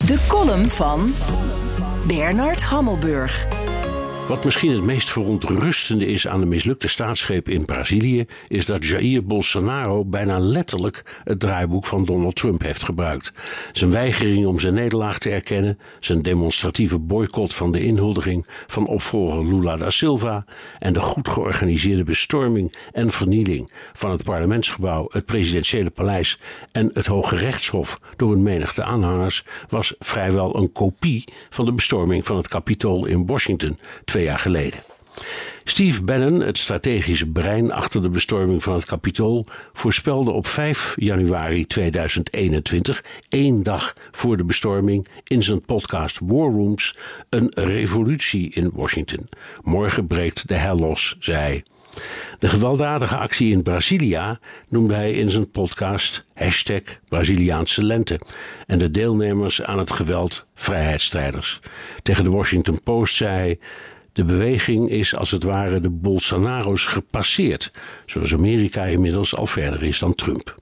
De column van Bernard Hammelburg. Wat misschien het meest verontrustende is aan de mislukte staatsgreep in Brazilië, is dat Jair Bolsonaro bijna letterlijk het draaiboek van Donald Trump heeft gebruikt. Zijn weigering om zijn nederlaag te erkennen, zijn demonstratieve boycott van de inhuldiging van opvolger Lula da Silva en de goed georganiseerde bestorming en vernieling van het parlementsgebouw, het presidentiële paleis en het Hoge Rechtshof door een menigte aanhangers was vrijwel een kopie van de bestorming van het Capitool in Washington 2 jaar geleden. Steve Bannon, het strategische brein achter de bestorming van het Capitool, voorspelde op 5 januari 2021, 1 dag voor de bestorming, in zijn podcast War Rooms, een revolutie in Washington. Morgen breekt de hel los, zei hij. De gewelddadige actie in Brasilia noemde hij in zijn podcast #Braziliaanse lente en de deelnemers aan het geweld vrijheidsstrijders. Tegen de Washington Post zei hij: de beweging is als het ware de Bolsonaro's gepasseerd, zoals Amerika inmiddels al verder is dan Trump.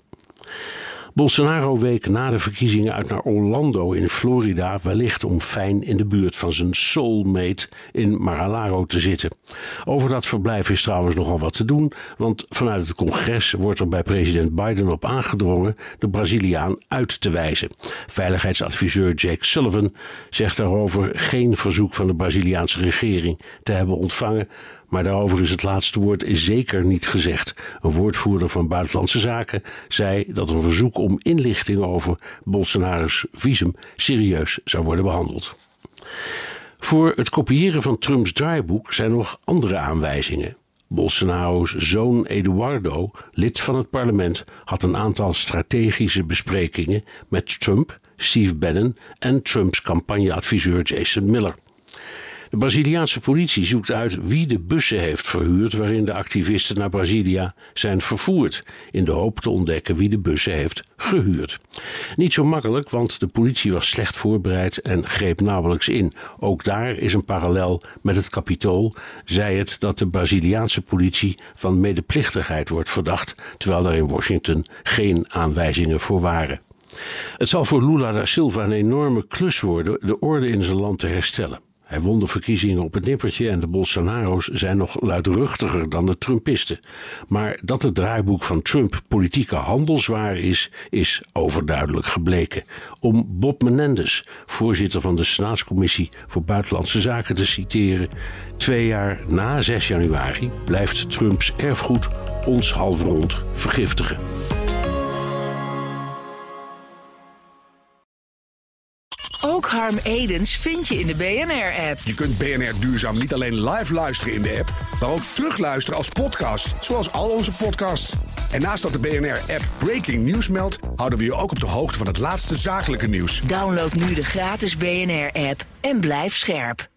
Bolsonaro week na de verkiezingen uit naar Orlando in Florida, wellicht om fijn in de buurt van zijn soulmate in Mar-a-Lago te zitten. Over dat verblijf is trouwens nogal wat te doen, want vanuit het congres wordt er bij president Biden op aangedrongen de Braziliaan uit te wijzen. Veiligheidsadviseur Jake Sullivan zegt daarover geen verzoek van de Braziliaanse regering te hebben ontvangen, maar daarover is het laatste woord zeker niet gezegd. Een woordvoerder van Buitenlandse Zaken zei dat een verzoek om inlichting over Bolsonaro's visum serieus zou worden behandeld. Voor het kopiëren van Trumps draaiboek zijn nog andere aanwijzingen. Bolsonaro's zoon Eduardo, lid van het parlement, had een aantal strategische besprekingen met Trump, Steve Bannon en Trumps campagneadviseur Jason Miller. De Braziliaanse politie zoekt uit wie de bussen heeft verhuurd waarin de activisten naar Brasilia zijn vervoerd, in de hoop te ontdekken wie de bussen heeft gehuurd. Niet zo makkelijk, want de politie was slecht voorbereid en greep nauwelijks in. Ook daar is een parallel met het Capitool, zij het dat de Braziliaanse politie van medeplichtigheid wordt verdacht, terwijl er in Washington geen aanwijzingen voor waren. Het zal voor Lula da Silva een enorme klus worden de orde in zijn land te herstellen. Hij won de verkiezingen op het nippertje en de Bolsonaro's zijn nog luidruchtiger dan de Trumpisten. Maar dat het draaiboek van Trump politieke handelswaar is overduidelijk gebleken. Om Bob Menendez, voorzitter van de Senaatscommissie voor Buitenlandse Zaken, te citeren: 2 jaar na 6 januari blijft Trumps erfgoed ons halfrond vergiftigen. Ook Harm Edens vind je in de BNR-app. Je kunt BNR Duurzaam niet alleen live luisteren in de app, maar ook terugluisteren als podcast, zoals al onze podcasts. En naast dat de BNR-app Breaking News meldt, houden we je ook op de hoogte van het laatste zakelijke nieuws. Download nu de gratis BNR-app en blijf scherp.